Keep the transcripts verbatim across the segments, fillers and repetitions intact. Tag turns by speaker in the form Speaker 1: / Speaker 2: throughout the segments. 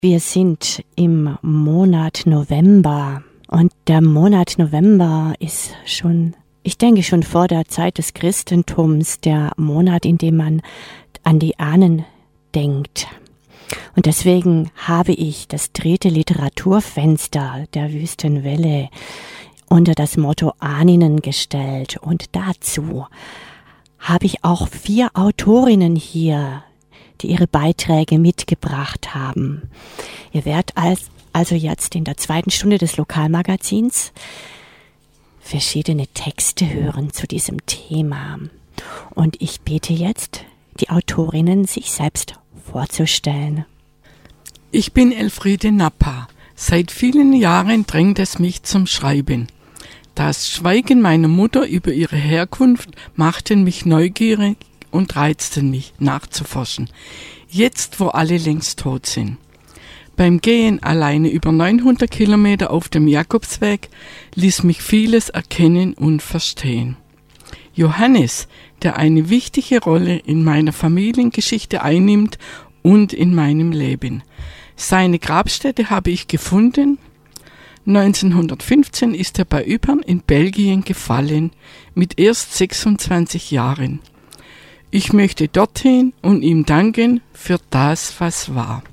Speaker 1: Wir sind im Monat November und der Monat November ist schon, ich denke schon vor der Zeit des Christentums, der Monat, in dem man an die Ahnen denkt. Und deswegen habe ich das dritte Literaturfenster der Wüstenwelle unter das Motto Ahninnen gestellt. Und dazu habe ich auch vier Autorinnen hier, die ihre Beiträge mitgebracht haben. Ihr werdet also jetzt in der zweiten Stunde des Lokalmagazins verschiedene Texte hören zu diesem Thema. Und ich bitte jetzt die Autorinnen, sich selbst vorzustellen.
Speaker 2: Ich bin Elfriede Nappa. Seit vielen Jahren drängt es mich zum Schreiben. Das Schweigen meiner Mutter über ihre Herkunft machte mich neugierig und reizten mich, nachzuforschen. Jetzt, wo alle längst tot sind. Beim Gehen alleine über neunhundert Kilometer auf dem Jakobsweg ließ mich vieles erkennen und verstehen. Johannes, der eine wichtige Rolle in meiner Familiengeschichte einnimmt und in meinem Leben. Seine Grabstätte habe ich gefunden. neunzehnhundertfünfzehn ist er bei Ypern in Belgien gefallen, mit erst sechsundzwanzig Jahren. Ich möchte dorthin und ihm danken für das, was war.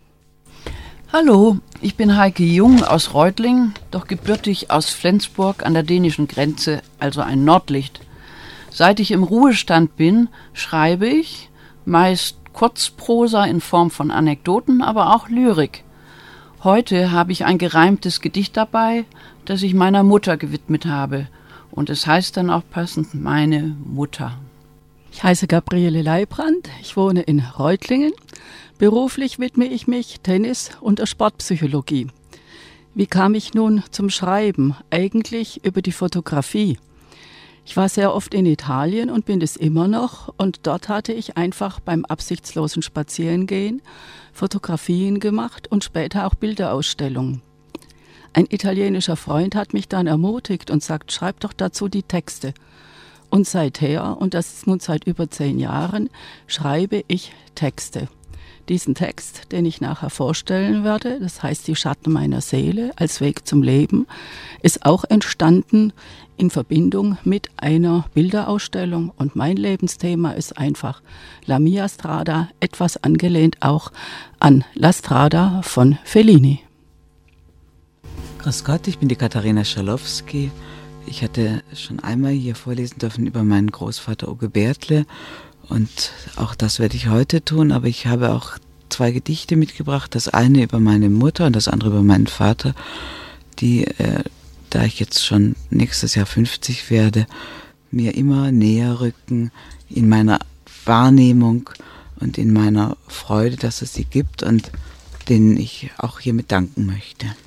Speaker 3: Hallo, ich bin Heike Jung aus Reutlingen, doch gebürtig aus Flensburg an der dänischen Grenze, also ein Nordlicht. Seit ich im Ruhestand bin, schreibe ich, meist Kurzprosa in Form von Anekdoten, aber auch Lyrik. Heute habe ich ein gereimtes Gedicht dabei, das ich meiner Mutter gewidmet habe. Und es heißt dann auch passend Meine Mutter.
Speaker 4: Ich heiße Gabriele Leibrand, ich wohne in Reutlingen. Beruflich widme ich mich Tennis und der Sportpsychologie. Wie kam ich nun zum Schreiben? Eigentlich über die Fotografie. Ich war sehr oft in Italien und bin es immer noch, und dort hatte ich einfach beim absichtslosen Spazierengehen Fotografien gemacht und später auch Bilderausstellungen. Ein italienischer Freund hat mich dann ermutigt und sagt, schreib doch dazu die Texte. Und seither, und das ist nun seit über zehn Jahren, schreibe ich Texte. Diesen Text, den ich nachher vorstellen werde, das heißt Die Schatten meiner Seele als Weg zum Leben, ist auch entstanden in Verbindung mit einer Bilderausstellung. Und mein Lebensthema ist einfach La mia strada, etwas angelehnt auch an La Strada von Fellini.
Speaker 5: Grüß Gott, ich bin die Katharina Schalowski. Ich hatte schon einmal hier vorlesen dürfen über meinen Großvater Uwe Bertle und auch das werde ich heute tun, aber ich habe auch zwei Gedichte mitgebracht, das eine über meine Mutter und das andere über meinen Vater, die, äh, da ich jetzt schon nächstes Jahr fünfzig werde, mir immer näher rücken in meiner Wahrnehmung und in meiner Freude, dass es sie gibt und denen ich auch hiermit danken möchte.